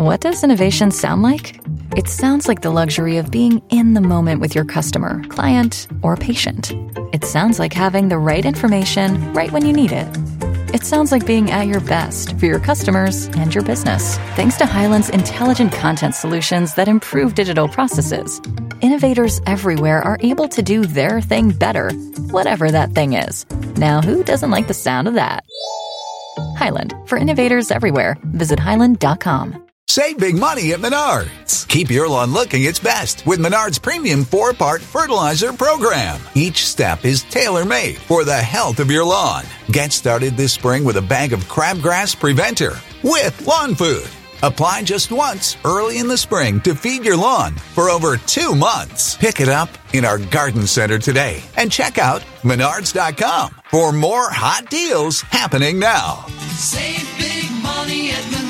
What does innovation sound like? It sounds like the luxury of being in the moment with your customer, client, or patient. It sounds like having the right information right when you need it. It sounds like being at your best for your customers and your business. Thanks to Hyland's intelligent content solutions that improve digital processes, innovators everywhere are able to do their thing better, whatever that thing is. Now, who doesn't like the sound of that? Hyland, for innovators everywhere. Visit Hyland.com. Save big money at Menards. Keep your lawn looking its best with Menards Premium 4-Part Fertilizer Program. Each step is tailor-made for the health of your lawn. Get started this spring with a bag of Crabgrass Preventer with lawn food. Apply just once early in the spring to feed your lawn for over 2 months. Pick it up in our garden center today and check out Menards.com for more hot deals happening now. Save big money at Menards.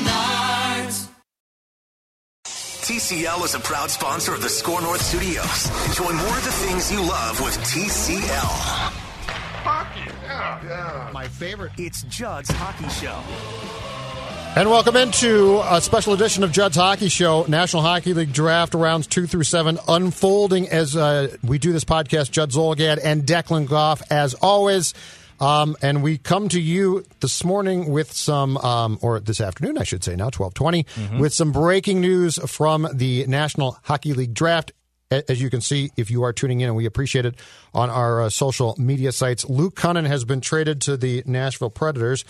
TCL is a proud sponsor of the Score North Studios. Enjoy more of the things you love with TCL. Hockey, yeah. My favorite. It's Judd's Hockey Show. And welcome into a special edition of Judd's Hockey Show. National Hockey League Draft rounds 2 through 7 unfolding as we do this podcast. Judd Zulgad and Declan Goff, as always. And we come to you this morning with some, or this afternoon, I should say now, 12:20, with some breaking news from the National Hockey League Draft. As you can see, if you are tuning in, and we appreciate it, on our social media sites, Luke Kunin has been traded to the Nashville Predators.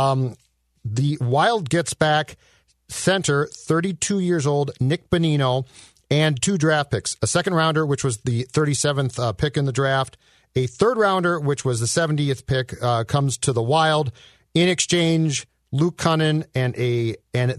The Wild gets back center, 32 years old, Nick Bonino, and 2 draft picks. A second-rounder, which was the 37th pick in the draft. A third-rounder, which was the 70th pick, comes to the Wild. In exchange, Luke Kunin and the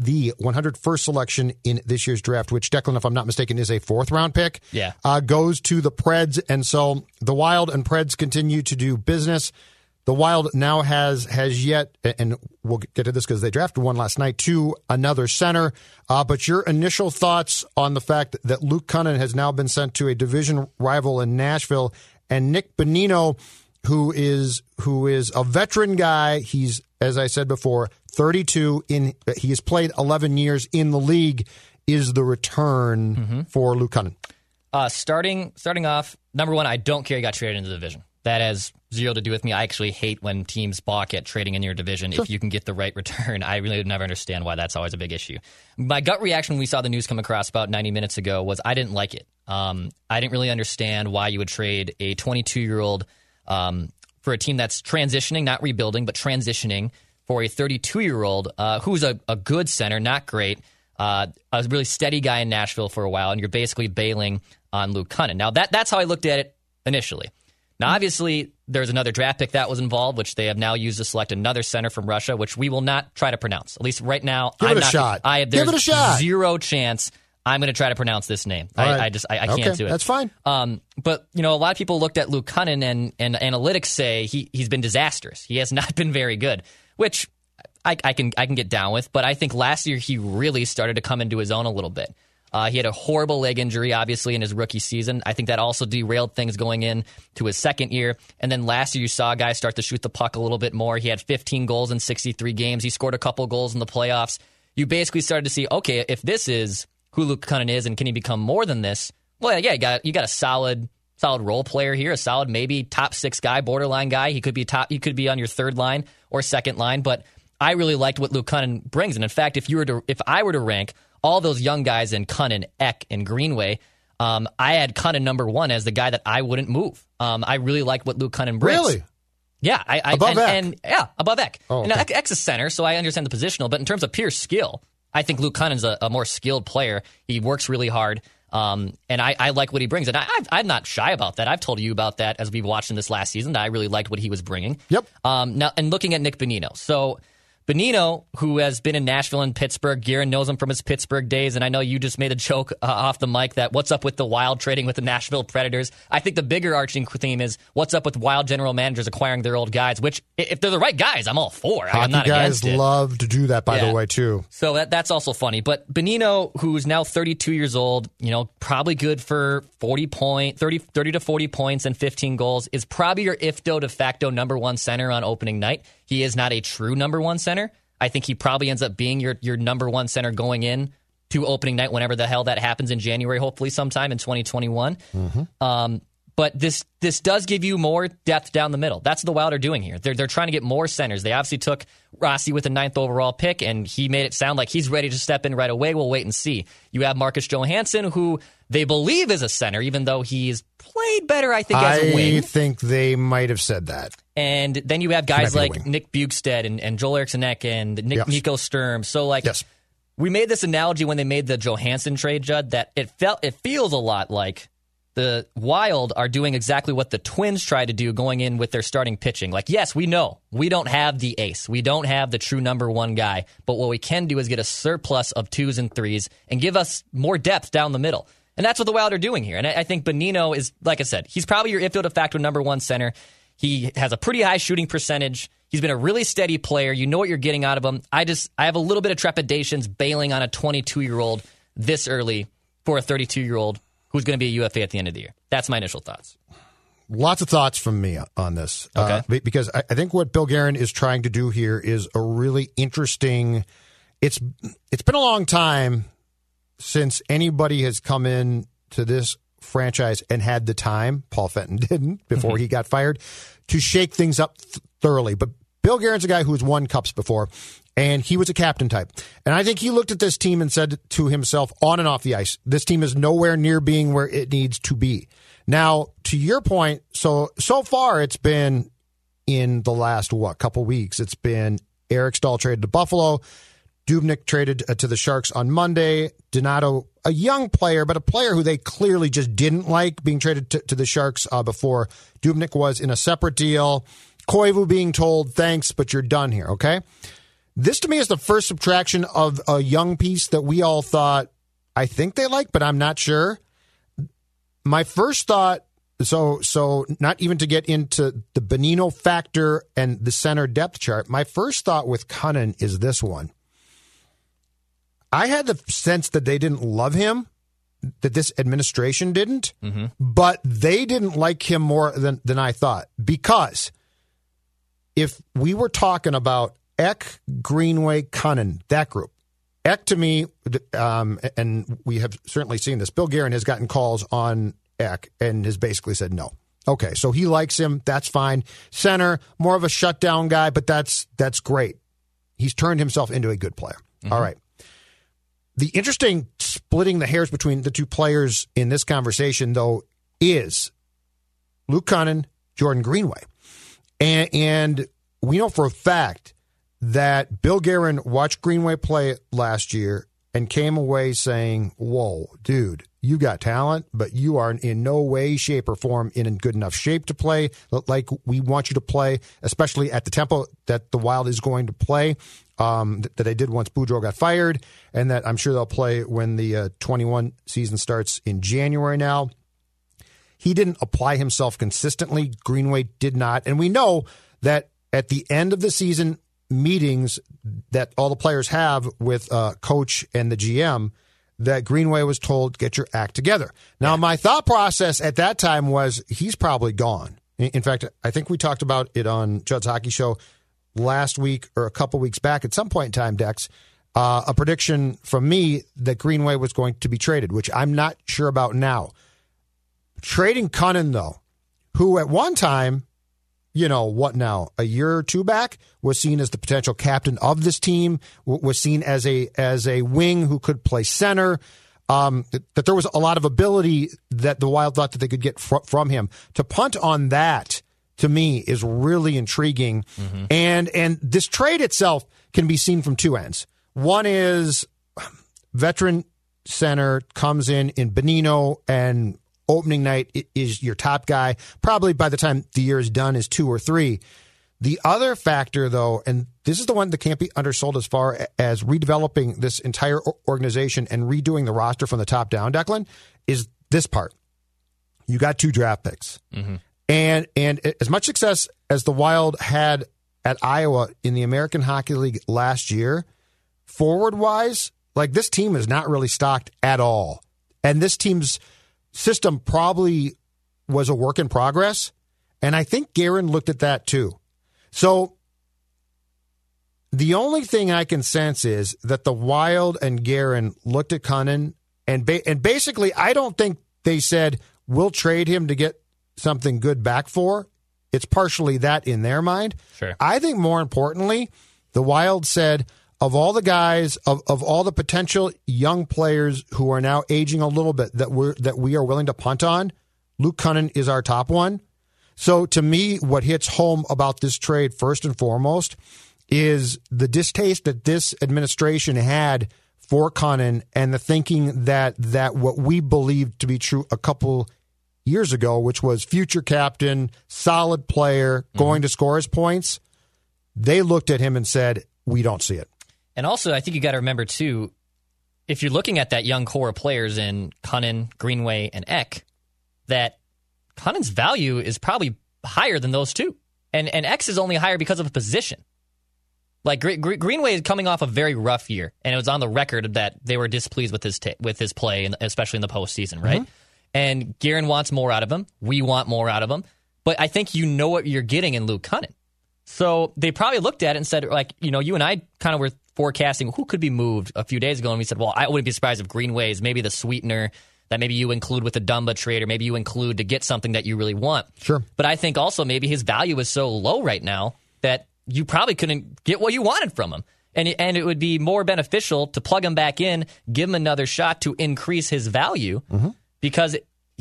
101st selection in this year's draft, which, Declan, if I'm not mistaken, is a 4th-round pick, goes to the Preds. And so the Wild and Preds continue to do business. The Wild now has yet, and we'll get to this because they drafted one last night, to another center. But your initial thoughts on the fact that Luke Kunin has now been sent to a division rival in Nashville, and Nick Bonino, who is a veteran guy. He's, as I said before, 32. He has played 11 years in the league. Is the return for Luke Kunin? Starting off, number one, I don't care he got traded into the division. That has zero to do with me. I actually hate when teams balk at trading in your division if you can get the right return. I really never understand why that's always a big issue. My gut reaction when we saw the news come across about 90 minutes ago was I didn't like it. I didn't really understand why you would trade a 22-year-old for a team that's transitioning, not rebuilding, but transitioning, for a 32-year-old who's a good center, not great, a really steady guy in Nashville for a while, and you're basically bailing on Luke Kunin. Now, that's how I looked at it initially. Now, obviously, there's another draft pick that was involved, which they have now used to select another center from Russia, which we will not try to pronounce. At least right now, Give it a shot. There's zero chance I'm going to try to pronounce this name. I can't do it. That's fine. But, a lot of people looked at Luke Kunin and analytics say he's been disastrous. He has not been very good, which I can get down with. But I think last year he really started to come into his own a little bit. He had a horrible leg injury, obviously, in his rookie season. I think that also derailed things going in to his second year. And then last year, you saw guys start to shoot the puck a little bit more. He had 15 goals in 63 games. He scored a couple goals in the playoffs. You basically started to see, okay, if this is who Luke Kunin is and can he become more than this? Well, yeah, you got a solid role player here, a solid maybe top 6 guy, borderline guy. He could be on your third line or second line. But I really liked what Luke Kunin brings. And in fact, if I were to rank all those young guys in Kunin, Ek, and Greenway, I had Kunin number 1 as the guy that I wouldn't move. I really like what Luke Kunin brings. Really? Yeah. Above Ek? Above Ek. Oh, okay. And Ek's a center, so I understand the positional. But in terms of pure skill, I think Luke Kunin's a more skilled player. He works really hard, and I like what he brings. And I'm not shy about that. I've told you about that as we've watched him this last season, that I really liked what he was bringing. Yep. Now, and looking at Nick Bonino. So Bonino, who has been in Nashville and Pittsburgh, Guerin knows him from his Pittsburgh days, and I know you just made a joke off the mic that what's up with the Wild trading with the Nashville Predators. I think the bigger arching theme is what's up with Wild general managers acquiring their old guys, which, if they're the right guys, I'm all for. I'm not against it. Hockey guys love to do that, by the way, too. So that's also funny. But Bonino, who's now 32 years old, probably good for 30 to 40 points and 15 goals, is probably your de facto number 1 center on opening night. He is not a true number 1 center. I think he probably ends up being your number 1 center going in to opening night, whenever the hell that happens in January, hopefully sometime in 2021. But this does give you more depth down the middle. That's what the Wild are doing here. They're trying to get more centers. They obviously took Rossi with the 9th overall pick, and he made it sound like he's ready to step in right away. We'll wait and see. You have Marcus Johansson, who they believe is a center, even though he's played better, I think, as a wing. I think they might have said that. And then you have guys like Nick Bjugstad and Joel Eriksson-Ek and Nico Sturm. So, we made this analogy when they made the Johansson trade, Judd, that it feels a lot like the Wild are doing exactly what the Twins tried to do going in with their starting pitching. Yes, we know we don't have the ace. We don't have the true number one guy. But what we can do is get a surplus of 2s and 3s and give us more depth down the middle. And that's what the Wild are doing here. And I think Bonino is, like I said, he's probably your ifto de facto number one center. He has a pretty high shooting percentage. He's been a really steady player. You know what you're getting out of him. I have a little bit of trepidations bailing on a 22-year-old this early for a 32-year-old who's going to be a UFA at the end of the year. That's my initial thoughts. Lots of thoughts from me on this. Okay. Because I think what Bill Guerin is trying to do here is a really interesting... It's been a long time since anybody has come in to this franchise and had the time, Paul Fenton didn't before he got fired, to shake things up thoroughly. But Bill Guerin's a guy who's won cups before, and he was a captain type. And I think he looked at this team and said to himself, on and off the ice, this team is nowhere near being where it needs to be. Now, to your point, so far it's been in the last, couple weeks, it's been Eric Staal traded to Buffalo, Dubnyk traded to the Sharks on Monday, Donato, a young player, but a player who they clearly just didn't like, being traded to the Sharks before Dubnyk was in a separate deal. Koivu being told, thanks, but you're done here, okay? This to me is the first subtraction of a young piece that we all thought, I think they like, but I'm not sure. My first thought, so not even to get into the Bonino factor and the center depth chart, my first thought with Cunnin is this one. I had the sense that they didn't love him, that this administration didn't, but they didn't like him more than I thought. Because if we were talking about Ek, Greenway, Cunnin, that group, Ek to me, and we have certainly seen this, Bill Guerin has gotten calls on Ek and has basically said no. Okay, so he likes him. That's fine. Center, more of a shutdown guy, but that's great. He's turned himself into a good player. All right. The interesting splitting the hairs between the two players in this conversation, though, is Luke Cunnin, Jordan Greenway. And we know for a fact that Bill Guerin watched Greenway play last year and came away saying, whoa, dude, you got talent, but you are in no way, shape, or form in good enough shape to play like we want you to play, especially at the tempo that the Wild is going to play, that they did once Boudreau got fired, and that I'm sure they'll play when the 21 season starts in January now. He didn't apply himself consistently. Greenway did not. And we know that at the end of the season meetings that all the players have with coach and the GM, that Greenway was told, get your act together. Now, my thought process at that time was he's probably gone. In fact, I think we talked about it on Judd's Hockey Show last week or a couple weeks back at some point in time, Dex, a prediction from me that Greenway was going to be traded, which I'm not sure about now. Trading Cunnin, though, who at one time, a year or two back, was seen as the potential captain of this team, was seen as a wing who could play center, that there was a lot of ability that the Wild thought that they could get from him. To punt on that, to me, is really intriguing. And this trade itself can be seen from two ends. One is veteran center comes in Bonino, and opening night is your top guy. Probably by the time the year is done is 2 or 3. The other factor, though, and this is the one that can't be undersold as far as redeveloping this entire organization and redoing the roster from the top down, Declan, is this part. You got 2 draft picks. And as much success as the Wild had at Iowa in the American Hockey League last year, forward-wise, this team is not really stocked at all. And this team's system probably was a work in progress, and I think Guerin looked at that too. So the only thing I can sense is that the Wild and Guerin looked at Cunnin, and basically, I don't think they said, we'll trade him to get something good back for. It's partially that in their mind. Sure. I think more importantly, the Wild said, of all the guys, of all the potential young players who are now aging a little bit that we are willing to punt on, Luke Cunnin is our top one. So to me, what hits home about this trade first and foremost is the distaste that this administration had for Cunnin and the thinking that what we believed to be true a couple years ago, which was future captain, solid player, going to score his points, they looked at him and said, we don't see it. And also, I think you got to remember, too, if you're looking at that young core of players in Cunnin, Greenway, and Eck, that Cunnin's value is probably higher than those two. And X is only higher because of a position. Like Greenway is coming off a very rough year, and it was on the record that they were displeased with his play, especially in the postseason, right? Mm-hmm. And Guerin wants more out of him. We want more out of him. But I think you know what you're getting in Luke Cunnin. So they probably looked at it and said, like, you know, you and I kind of were forecasting who could be moved a few days ago, and we said, well, I wouldn't be surprised if Greenway is maybe the sweetener that maybe you include with the Dumba trade, or maybe you include to get something that you really want. Sure. But I think also maybe his value is so low right now that you probably couldn't get what you wanted from him. And it would be more beneficial to plug him back in, give him another shot to increase his value, because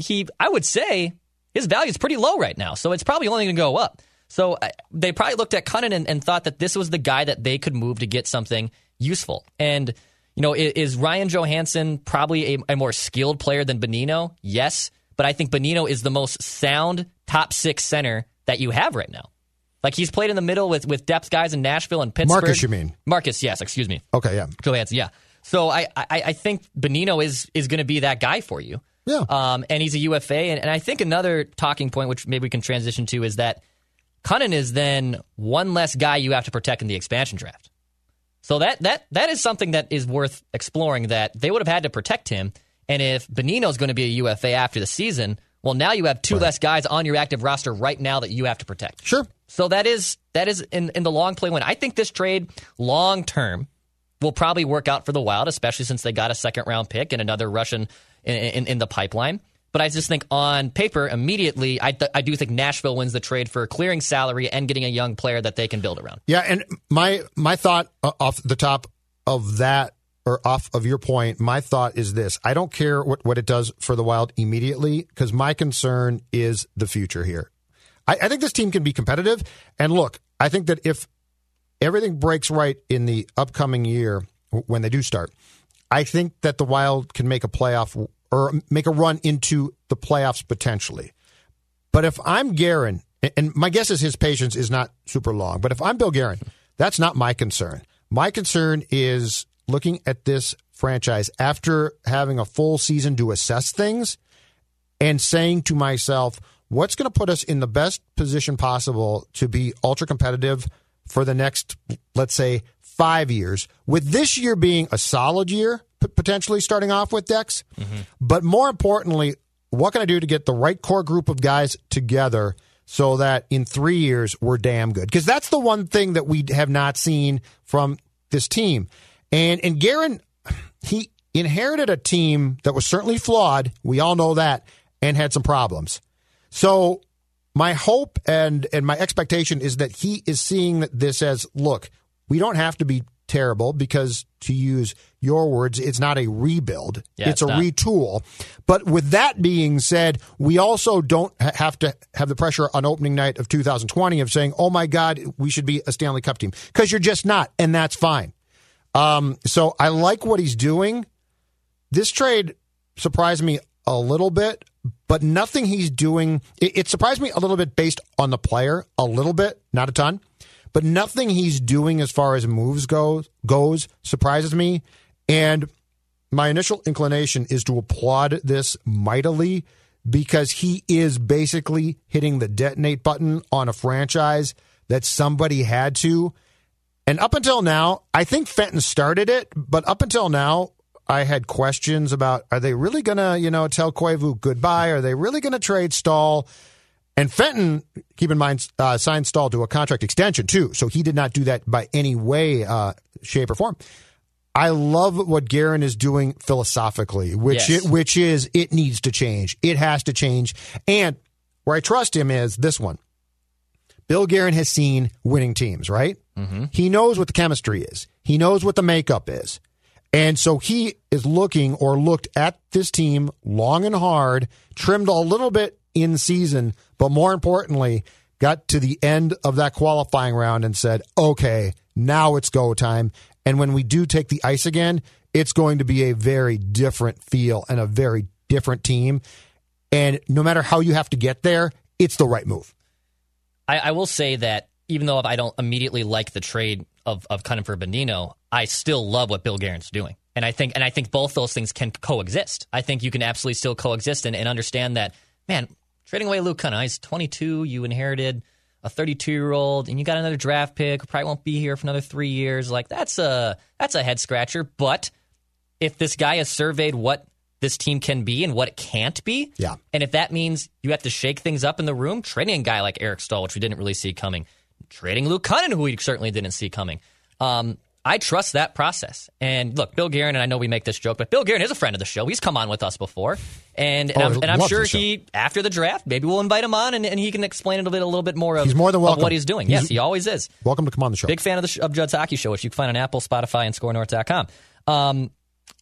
I would say his value is pretty low right now. So it's probably only going to go up. So they probably looked at Cunnin and thought that this was the guy that they could move to get something useful. And, you know, is Ryan Johansson probably a more skilled player than Bonino? Yes. But I think Bonino is the most sound top six center that you have right now. Like, he's played in the middle with depth guys in Nashville and Pittsburgh. Marcus, you mean? Marcus, yes, excuse me. Okay, yeah. Johansson, yeah. So I think Bonino is going to be that guy for you. Yeah. And he's a UFA. And I think another talking point, which maybe we can transition to, is that Cunnin is then one less guy you have to protect in the expansion draft. So that is something that is worth exploring, that they would have had to protect him. And if Bonino's going to be a UFA after the season, well, now you have two less guys on your active roster right now that you have to protect. Sure. So that is in the long play win. I think this trade long term will probably work out for the Wild, especially since they got a second round pick and another Russian in the pipeline. But I just think on paper, immediately, I do think Nashville wins the trade for clearing salary and getting a young player that they can build around. Yeah, and my thought off the top of that, or off of your point, my thought is this. I don't care what it does for the Wild immediately, because my concern is the future here. I think this team can be competitive. And look, I think that if everything breaks right in the upcoming year, when they do start, I think that the Wild can make a playoff or make a run into the playoffs potentially. But if I'm Guerin, and my guess is his patience is not super long, but if I'm Bill Guerin, that's not my concern. My concern is looking at this franchise after having a full season to assess things and saying to myself, what's going to put us in the best position possible to be ultra competitive for the next, let's say, 5 years, with this year being a solid year, potentially starting off with Dex. Mm-hmm. But more importantly, what can I do to get the right core group of guys together so that in 3 years we're damn good? Because that's the one thing that we have not seen from this team. And Guerin, he inherited a team that was certainly flawed. We all know that, and had some problems. So my hope and my expectation is that he is seeing this as, look, we don't have to be terrible, because, to use your words, it's not a rebuild. Yeah, it's a retool. But with that being said, we also don't have to have the pressure on opening night of 2020 of saying, oh my God, we should be a Stanley Cup team, because you're just not, and that's fine. So I like what he's doing. This trade surprised me a little bit, but nothing he's doing, it surprised me a little bit based on the player, a little bit, not a ton. But nothing he's doing as far as moves goes surprises me. And my initial inclination is to applaud this mightily, because he is basically hitting the detonate button on a franchise that somebody had to. And up until now, I think Fenton started it, but up until now, I had questions about, are they really going to, tell Koivu goodbye? Are they really going to trade Stahl? And Fenton, keep in mind, signed Stahl to a contract extension, too. So he did not do that by any way, shape, or form. I love what Guerin is doing philosophically, which is it needs to change. It has to change. And where I trust him is this one. Bill Guerin has seen winning teams, right? Mm-hmm. He knows what the chemistry is. He knows what the makeup is. And so he is looked at this team long and hard, trimmed a little bit in season, but more importantly, got to the end of that qualifying round and said, okay, now it's go time. And when we do take the ice again, it's going to be a very different feel and a very different team. And no matter how you have to get there, it's the right move. I will say that even though I don't immediately like the trade of Cunningham for Bonino, I still love what Bill Guerin's doing. And I think both those things can coexist. I think you can absolutely still coexist and understand that, man, trading away Luke Cunningham, he's 22, you inherited a 32-year-old, and you got another draft pick, who probably won't be here for another 3 years. Like, that's a head-scratcher. But if this guy has surveyed what this team can be and what it can't be. Yeah. And if that means you have to shake things up in the room, trading a guy like Eric Stahl, which we didn't really see coming, trading Luke Cunningham, who we certainly didn't see coming. I trust that process. And look, Bill Guerin, and I know we make this joke, but Bill Guerin is a friend of the show. He's come on with us before. And I'm sure he, after the draft, maybe we'll invite him on and he can explain a little bit more of, he's more than welcome. Of what he's doing. Yes, he always is. Welcome to come on the show. Big fan of Judd's Hockey Show, which you can find on Apple, Spotify, and ScoreNorth.com.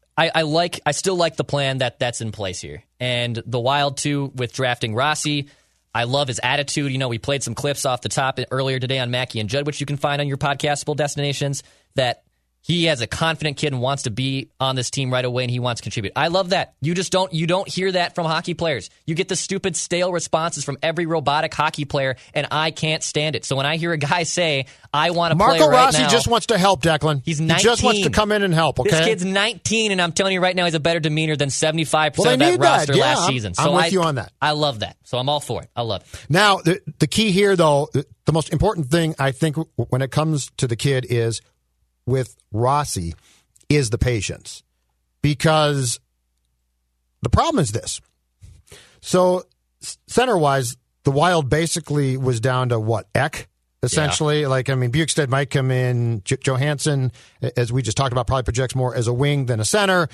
I still like the plan that's in place here. And the Wild, too, with drafting Rossi, I love his attitude. You know, we played some clips off the top earlier today on Mackie and Judd, which you can find on your podcastable destinations, that he has a confident kid and wants to be on this team right away, and he wants to contribute. I love that. You don't hear that from hockey players. You get the stupid, stale responses from every robotic hockey player, and I can't stand it. So when I hear a guy say, I want to play right now. Marco Rossi just wants to help, Declan. He's 19. He just wants to come in and help, okay? This kid's 19, and I'm telling you right now, he's a better demeanor than 75% of that roster last season. So I'm with you on that. I love that. So I'm all for it. I love it. Now, the key here, though, the most important thing, I think, when it comes to the kid is, with Rossi, is the patience. Because the problem is this. So, center-wise, the Wild basically was down to what? Ek, essentially? Yeah. Bukestad might come in. Johansson, as we just talked about, probably projects more as a wing than a center.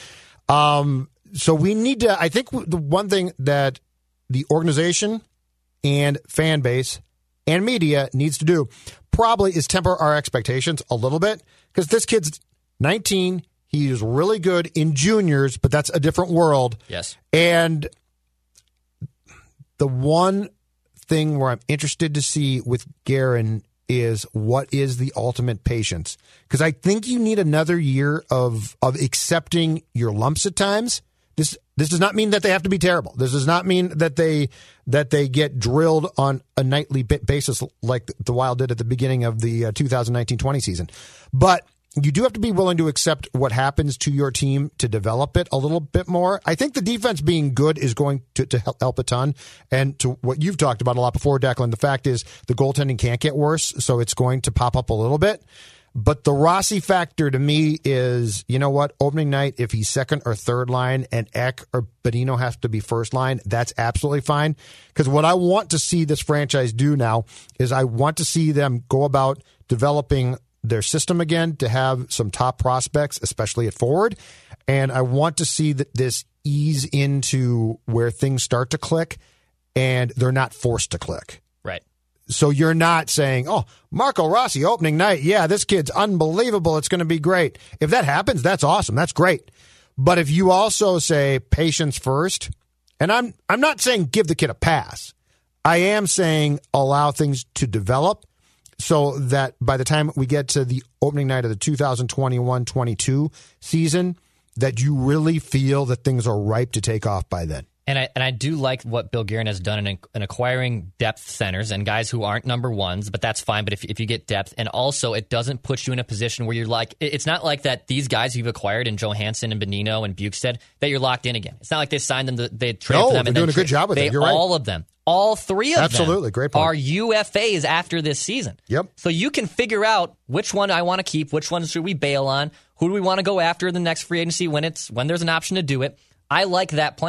So we need to, I think the one thing that the organization and fan base and media needs to do probably is temper our expectations a little bit. Because this kid's 19, he is really good in juniors, but that's a different world. Yes. And the one thing where I'm interested to see with Guerin is what is the ultimate patience. Because I think you need another year of accepting your lumps at times. This does not mean that they have to be terrible. This does not mean that they get drilled on a nightly basis like the Wild did at the beginning of the 2019-20 season. But you do have to be willing to accept what happens to your team to develop it a little bit more. I think the defense being good is going to help a ton. And to what you've talked about a lot before, Declan, the fact is the goaltending can't get worse, so it's going to pop up a little bit. But the Rossi factor to me is, you know what, opening night, if he's second or third line and Ek or Bonino have to be first line, that's absolutely fine. Because what I want to see this franchise do now is I want to see them go about developing their system again to have some top prospects, especially at forward. And I want to see that this ease into where things start to click and they're not forced to click. Right. So you're not saying, oh, Marco Rossi opening night. Yeah, this kid's unbelievable. It's going to be great. If that happens, that's awesome. That's great. But if you also say patience first, and I'm not saying give the kid a pass. I am saying allow things to develop so that by the time we get to the opening night of the 2021-22 season, that you really feel that things are ripe to take off by then. And I do like what Bill Guerin has done in acquiring depth centers and guys who aren't number ones, but that's fine. But if you get depth, and also it doesn't put you in a position where you're like, it's not like that these guys you've acquired in Johansson and Bonino and Bukestad, that you're locked in again. It's not like they signed them, they traded for them. They're doing a good job with it. You're right. All of them. All three of them absolutely great point. Are UFAs after this season. Yep. So you can figure out which one I want to keep, which one should we bail on, who do we want to go after in the next free agency when there's an option to do it. I like that plan.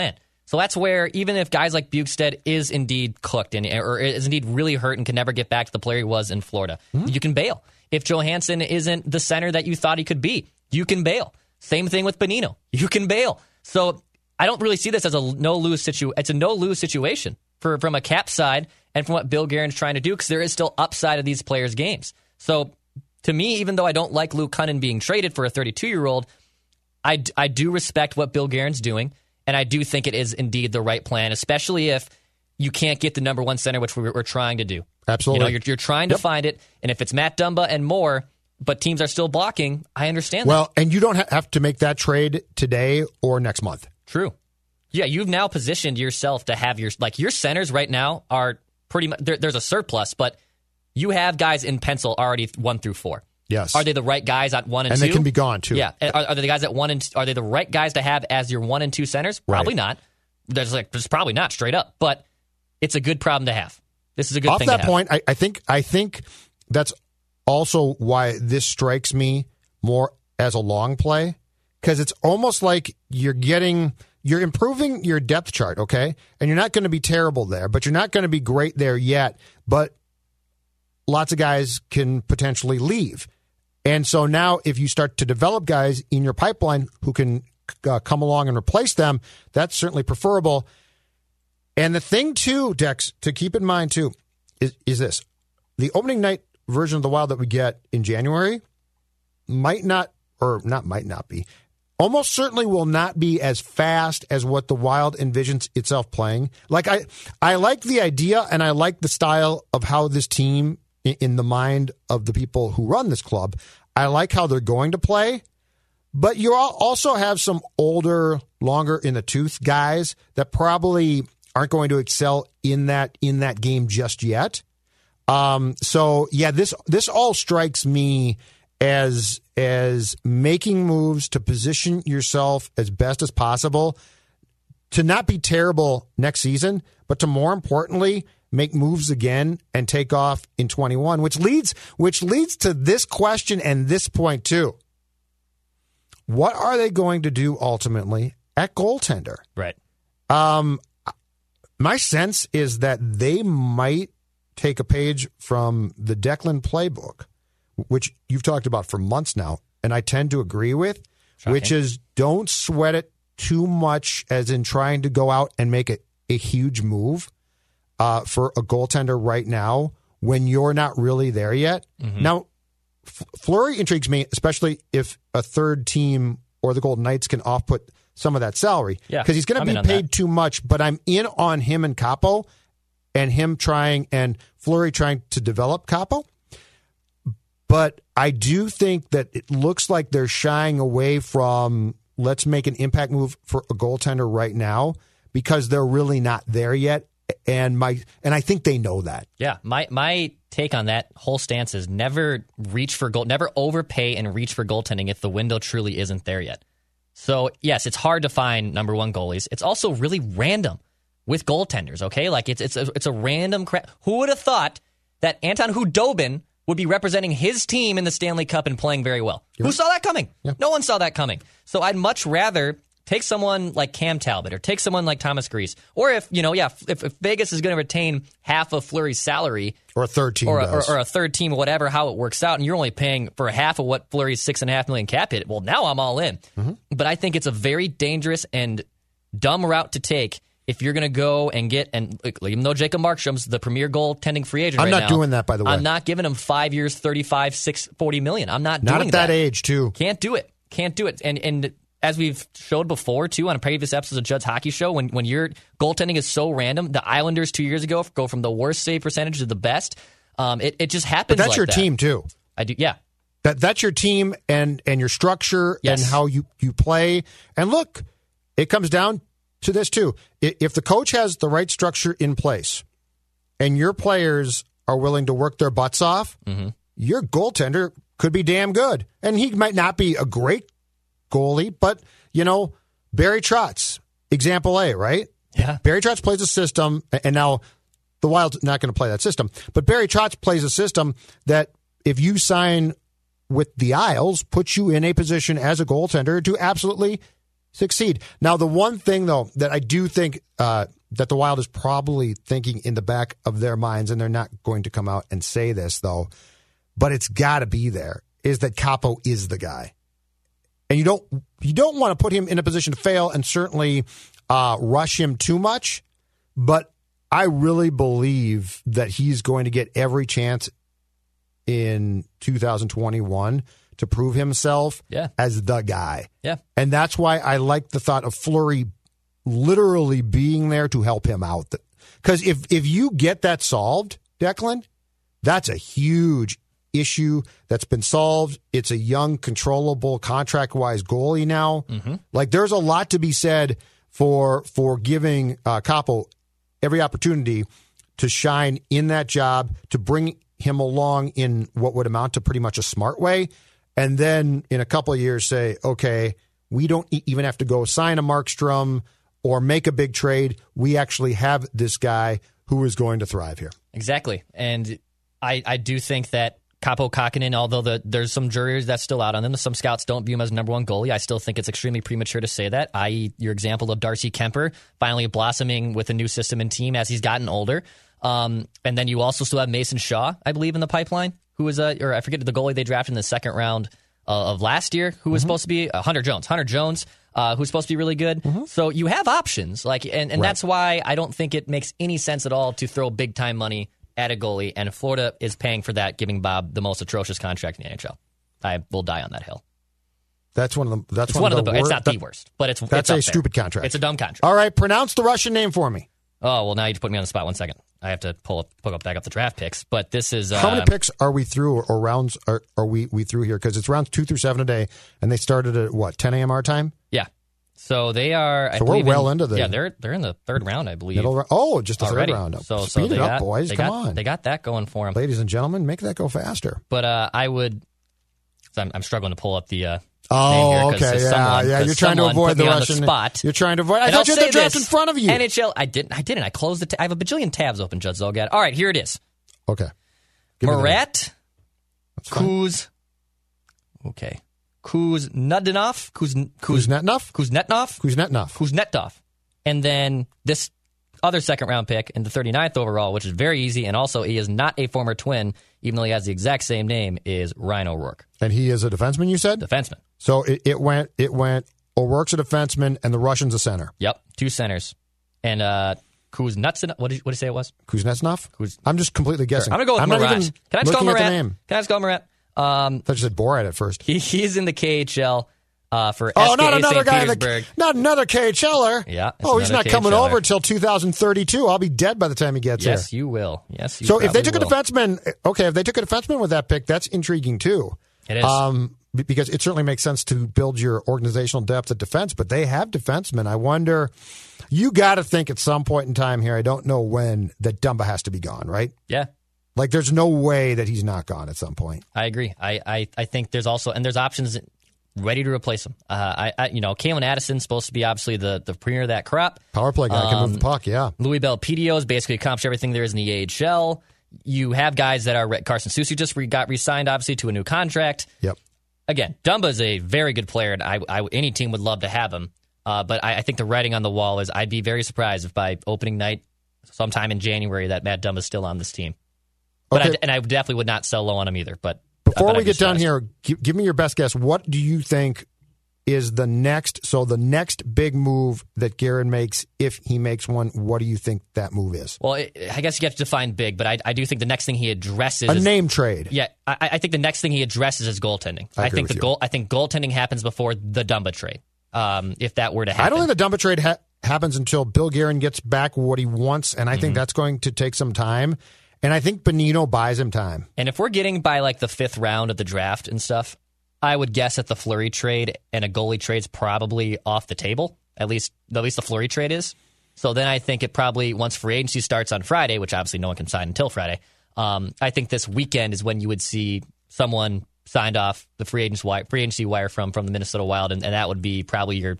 So that's where, even if guys like Bukestad is indeed cooked or is indeed really hurt and can never get back to the player he was in Florida, you can bail. If Johansson isn't the center that you thought he could be, you can bail. Same thing with Bonino. You can bail. So I don't really see this as a no-lose situation. It's a no-lose situation from a cap side and from what Bill Guerin's trying to do, because there is still upside of these players' games. So to me, even though I don't like Luke Cunnin being traded for a 32-year-old, I do respect what Bill Guerin's doing, and I do think it is indeed the right plan, especially if you can't get the number one center, which we're trying to do. Absolutely. You're trying to find it, and if it's Matt Dumba and more, but teams are still blocking, I understand that. Well, and you don't have to make that trade today or next month. True. Yeah, you've now positioned yourself to have your centers right now are pretty much, there's a surplus, but you have guys in pencil already 1 through 4. Yes. Are they the right guys at 1 and 2? And they can be gone, too. Yeah. Are they the guys at 1 and are they the right guys to have as your 1 and 2 centers? Probably not. There's probably not, straight up. But it's a good problem to have. This is a good thing to have. Off that point, I think that's also why this strikes me more as a long play, because it's almost like you're improving your depth chart, okay? And you're not going to be terrible there, but you're not going to be great there yet. But lots of guys can potentially leave. And so now if you start to develop guys in your pipeline who can come along and replace them, that's certainly preferable. And the thing, too, Dex, to keep in mind, too, is this. The opening night version of the Wild that we get in January might not be, almost certainly will not be as fast as what the Wild envisions itself playing. Like, I like the idea and I like the style of how this team, in the mind of the people who run this club, I like how they're going to play. But you also have some older, longer in the tooth guys that probably aren't going to excel in that game just yet. So yeah, this all strikes me as making moves to position yourself as best as possible to not be terrible next season, but to more importantly make moves again and take off in 21, which leads to this question and this point too. What are they going to do ultimately at goaltender? Right. My sense is that they might take a page from the Declan playbook, which you've talked about for months now, and I tend to agree with, which is don't sweat it too much as in trying to go out and make a huge move for a goaltender right now when you're not really there yet. Mm-hmm. Now, Fleury intrigues me, especially if a third team or the Golden Knights can off-put some of that salary. Because he's going to be paid too much, but I'm in on him and Capo and Fleury trying to develop Capo. But I do think that it looks like they're shying away from let's make an impact move for a goaltender right now because they're really not there yet. And I think they know that. Yeah, my take on that whole stance is never overpay and reach for goaltending if the window truly isn't there yet. So yes, it's hard to find number one goalies. It's also really random with goaltenders. Okay, like it's a random crap. Who would have thought that Anton Khudobin would be representing his team in the Stanley Cup and playing very well? Who saw that coming? Yeah. No one saw that coming. So I'd much rather take someone like Cam Talbot or take someone like Thomas Greiss. Or if Vegas is going to retain half of Fleury's salary. Or a third team or a third team, whatever, how it works out, and you're only paying for half of what Fleury's $6.5 million cap hit. Well, now I'm all in. Mm-hmm. But I think it's a very dangerous and dumb route to take if you're going to go and get, and even though Jacob Markstrom's the premier goaltending free agent I'm right now. I'm not doing that, by the way. I'm not giving him 5 years, $40 million. I'm not doing that. Not at that age, too. Can't do it. And as we've showed before, too, on previous episodes of Judd's Hockey Show, when your goaltending is so random, the Islanders 2 years ago go from the worst save percentage to the best. It just happens. But that's your team, too. I do, yeah. That's your team and your structure and how you play. And look, it comes down to this, too. If the coach has the right structure in place and your players are willing to work their butts off, your goaltender could be damn good. And he might not be a great goalie, but, Barry Trotz, example A, right? Yeah. Barry Trotz plays a system, and now the Wild's not going to play that system, but Barry Trotz plays a system that if you sign with the Isles, puts you in a position as a goaltender to absolutely succeed. Now, the one thing, though, that I do think that the Wild is probably thinking in the back of their minds, and they're not going to come out and say this, though, but it's got to be there, is that Capo is the guy. And you don't want to put him in a position to fail and certainly rush him too much, but I really believe that he's going to get every chance in 2021 to prove himself as the guy. Yeah. And that's why I like the thought of Fleury literally being there to help him out. Because if you get that solved, Declan, that's a huge issue that's been solved. It's a young, controllable, contract-wise goalie now. Mm-hmm. Like, there's a lot to be said for giving Capo every opportunity to shine in that job, to bring him along in what would amount to pretty much a smart way, and then in a couple of years say, okay, we don't even have to go sign a Markstrom or make a big trade. We actually have this guy who is going to thrive here. Exactly. And I do think that Capo Kakkonen, although there's some juries that's still out on him, some scouts don't view him as number one goalie. I still think it's extremely premature to say that, i.e. your example of Darcy Kemper finally blossoming with a new system and team as he's gotten older. And then you also still have Mason Shaw, I believe, in the pipeline, who was, or I forget the goalie they drafted in the second round of last year, who was supposed to be Hunter Jones, who's supposed to be really good. Mm-hmm. So you have options, and right. That's why I don't think it makes any sense at all to throw big time money at a goalie, and Florida is paying for that, giving Bob the most atrocious contract in the NHL. I will die on that hill. That's one of the. That's it's one of the. It's not the worst, but it's a stupid contract. It's a dumb contract. All right, pronounce the Russian name for me. Oh well, now you put me on the spot. 1 second. I have to back up the draft picks. But this is how many picks are we through, or rounds are we through here? Because it's rounds 2 through 7 a day, and they started at what, 10 a.m. our time? Yeah. So they are. So we're well into the. Yeah, they're in the third round, I believe. Just the third round. So speed it up, boys. Come on. They got that going for them, ladies and gentlemen. Make that go faster. But I would. I'm struggling to pull up the. Oh, okay, yeah. You're trying to avoid the Russian spot. You're trying to avoid. I thought you had the draft in front of you. NHL. I didn't. I closed it. I have a bajillion tabs open. Judd Zulgad. All right, here it is. Okay. Murat Kuz. Okay. Kuznetsov. And then this other second round pick in the 39th overall, which is very easy, and also he is not a former Twin, even though he has the exact same name, is Ryan O'Rourke. And he is a defenseman, you said? Defenseman. So it went O'Rourke's a defenseman and the Russian's a center. Yep, 2 centers. And Kuznetsov, what did you say it was? Kuznetsov? I'm just completely guessing. I'm going to go with Murat. Can I just call Murat? I thought you said Borat at first. He's in the KHL for SKA not another St. guy. Petersburg. Not another KHLer. Yeah. He's not coming over until 2032. I'll be dead by the time he gets here. Yes, you will. Yes, you So if they took will. a defenseman, if they took a defenseman with that pick, that's intriguing too. It is. Because it certainly makes sense to build your organizational depth at defense, but they have defensemen. I wonder, you got to think at some point in time here, I don't know when, that Dumba has to be gone, right? Yeah. Like, there's no way that he's not gone at some point. I agree. I think there's also, and there's options ready to replace him. Kalen Addison's supposed to be obviously the premier of that crop. Power play guy can move the puck, yeah. Louis Belpedio has basically accomplished everything there is in the AHL. You have guys that are, Carson Soucy just got re-signed, obviously, to a new contract. Yep. Again, Dumba's a very good player, and any team would love to have him. But I think the writing on the wall is I'd be very surprised if by opening night, sometime in January, that Matt Dumba's still on this team. But okay. I definitely would not sell low on him either. But before we get done here, give me your best guess. What do you think is the next big move that Guerin makes, if he makes one? What do you think that move is? Well, I guess you have to define big, but I do think the next thing he addresses is name trade. Yeah, I think the next thing he addresses is goaltending. I think goaltending happens before the Dumba trade. If that were to happen, I don't think the Dumba trade happens until Bill Guerin gets back what he wants, and I think that's going to take some time. And I think Bonino buys him time. And if we're getting by like the 5th round of the draft and stuff, I would guess that the Fleury trade and a goalie trade's probably off the table. At least the Fleury trade is. So then I think it probably, once free agency starts on Friday, which obviously no one can sign until Friday, I think this weekend is when you would see someone signed off the free agency wire from the Minnesota Wild, and that would be probably your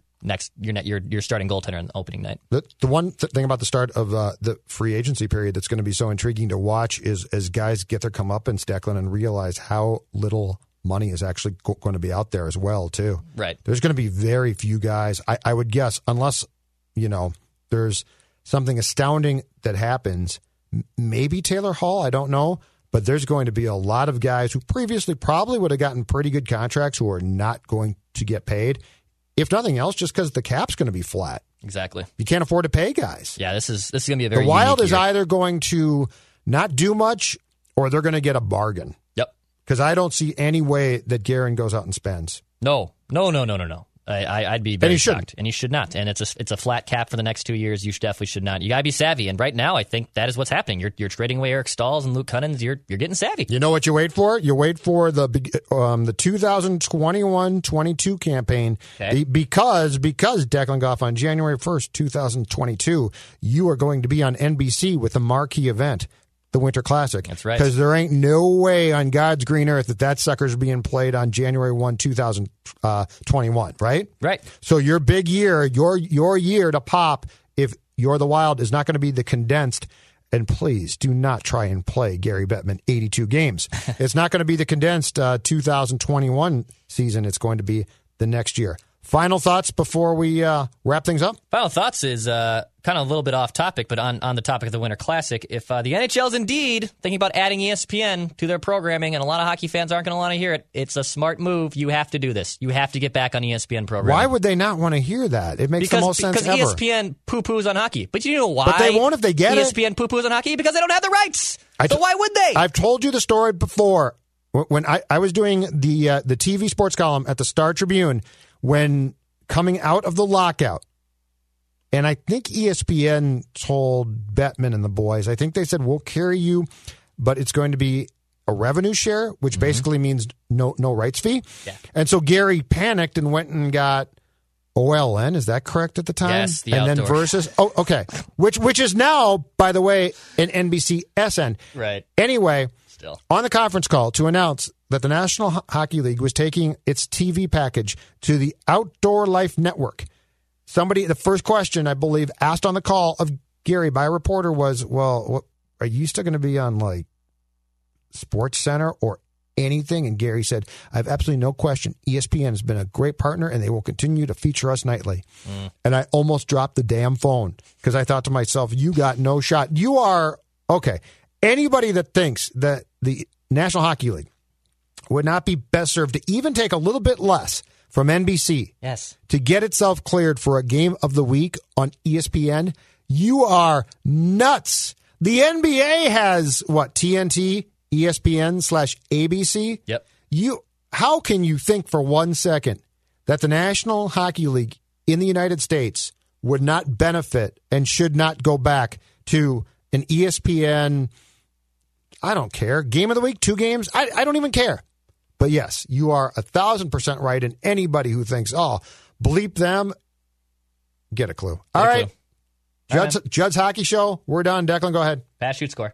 starting goaltender on the opening night. The one thing about the start of the free agency period that's going to be so intriguing to watch is as guys get their comeuppance, Declan, and realize how little money is actually going to be out there as well, too. Right. There's going to be very few guys, I would guess, unless, there's something astounding that happens. Maybe Taylor Hall, I don't know. But there's going to be a lot of guys who previously probably would have gotten pretty good contracts who are not going to get paid. If nothing else, just because the cap's going to be flat. Exactly. You can't afford to pay guys. Yeah, this is going to be a very The Wild unique is year. either going to not do much or they're going to get a bargain. Yep. Because I don't see any way that Guerin goes out and spends. No. I'd be very shocked. And you should not. And it's a flat cap for the next 2 years. You definitely should not. You got to be savvy. And right now, I think that is what's happening. You're trading away Eric Stahls and Luke Kunin. You're getting savvy. You know what you wait for? You wait for the 2021-22 campaign. Okay. Because Declan Goff on January 1st, 2022, you are going to be on NBC with a marquee event. The Winter Classic. That's right. Because there ain't no way on God's green earth that sucker's being played on January 1, 2021, right? Right. So your big year, your year to pop, if you're the Wild, is not going to be the condensed. And please do not try and play Gary Bettman 82 games. It's not going to be the condensed 2021 season. It's going to be the next year. Final thoughts before we wrap things up? Final thoughts is kind of a little bit off topic, but on the topic of the Winter Classic, if the NHL is indeed thinking about adding ESPN to their programming, and a lot of hockey fans aren't going to want to hear it, it's a smart move. You have to do this. You have to get back on ESPN programming. Why would they not want to hear that? It makes the most sense ever. Because ESPN poo-poos on hockey. But you know why? But they won't if they get ESPN poo-poos on hockey? Because they don't have the rights. So why would they? I've told you the story before. When I was doing the TV sports column at the Star Tribune, when coming out of the lockout, and I think ESPN told Bettman and the boys, I think they said, we'll carry you, but it's going to be a revenue share, which basically means no rights fee. Yeah. And so Gary panicked and went and got OLN. Is that correct at the time? Yes, the and outdoor. then Versus. Oh, okay. Which is now, by the way, an NBCSN. Right. Anyway, Still. on the conference call to announce that the National Hockey League was taking its TV package to the Outdoor Life Network. The first question, I believe, asked on the call of Gary by a reporter was, well, are you still going to be on, like, Sports Center or anything? And Gary said, I have absolutely no question. ESPN has been a great partner, and they will continue to feature us nightly. And I almost dropped the damn phone because I thought to myself, you got no shot. You are, okay, anybody that thinks that the National Hockey League would not be best served to even take a little bit less from NBC to get itself cleared for a game of the week on ESPN, you are nuts. The NBA has, TNT, ESPN/ABC? Yep. How can you think for 1 second that the National Hockey League in the United States would not benefit and should not go back to an ESPN, I don't care, game of the week, 2 games? I don't even care. But yes, you are 1,000% right. And anybody who thinks, bleep them, get a clue. All right. All right. Judd's Hockey Show. We're done. Declan, go ahead. Pass, shoot, score.